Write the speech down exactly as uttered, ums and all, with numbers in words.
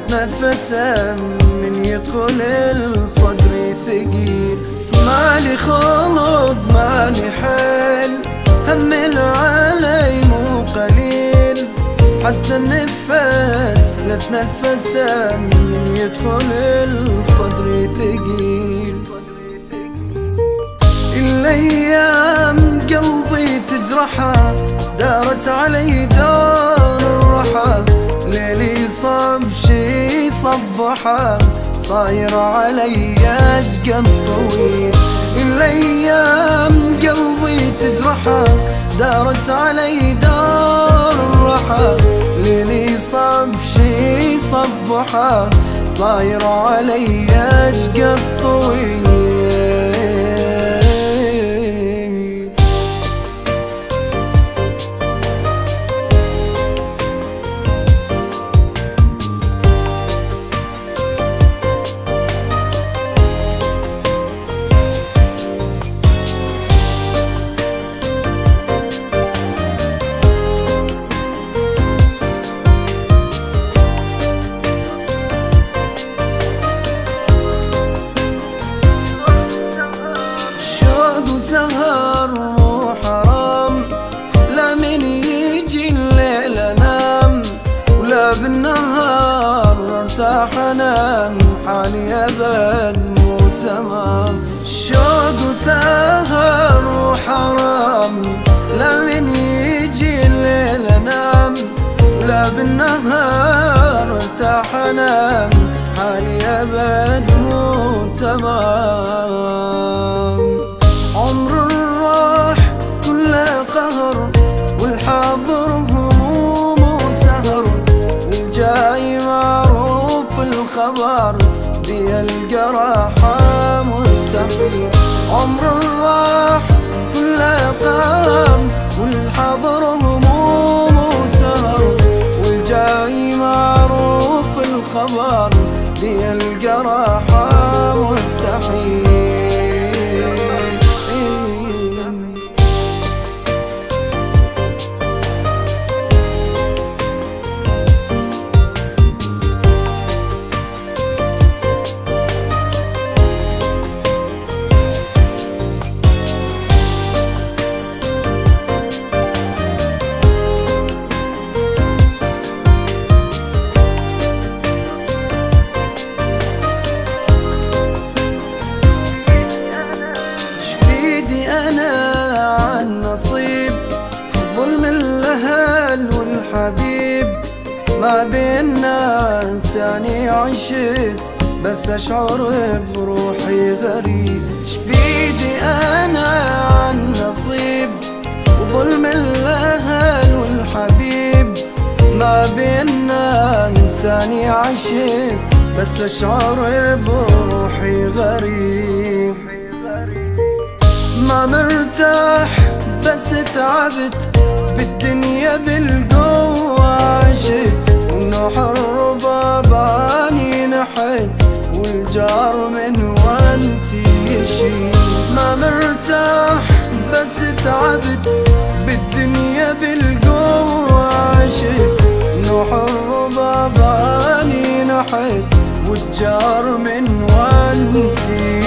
نفسه من يدخل الصدر ثقيل. مالي خلق مالي حيل، هم علي مو قليل، حتى النفس لا تنفسه من يدخل الصدر ثقيل. الايام قلبي تجرحه، دارت علي دار الرحى، ليلي صب شي صبحه، صاير علي اشقى الطويل. الايام قلبي تجرحه، دارت علي دار الرحى، ليلي صب شي صبحه، صاير علي اشقى الطويل. سهر مو حرام، لا من يجي الليل انام، ولا بالنهار ارتاح انام، حالي ابد مو تمام. شوق وسهر وحرام، لا من يجي الليل انام، ولا بالنهار ارتاح انام، حالي ابد مو تمام. عمر راح كله قهر، والحاضر هموم وسهر، والجاي معروف الخبر، بيا الجراحة مستحيل. عمر راح كله قهر، والحاضر هموم وسهر، والجاي معروف الخبر، بيا الجراحة مستحيل. ظلم الاهل والحبيب ما بين ناس يعني عشت، بس اشعر بروحي غريب. شبيدي انا عن نصيب، وظلم الاهل والحبيب ما بين ناس يعني عشت، بس اشعر بروحي غريب. ما مرتاح بس تعبت، بالدنيا بالقوة عشت، ونوح الرباباني نحت، والجار من وانتي يشيل. ما مرتاح بس تعبت، بالدنيا بالقوة عشت، نوح الرباباني نحت، والجار من وانتي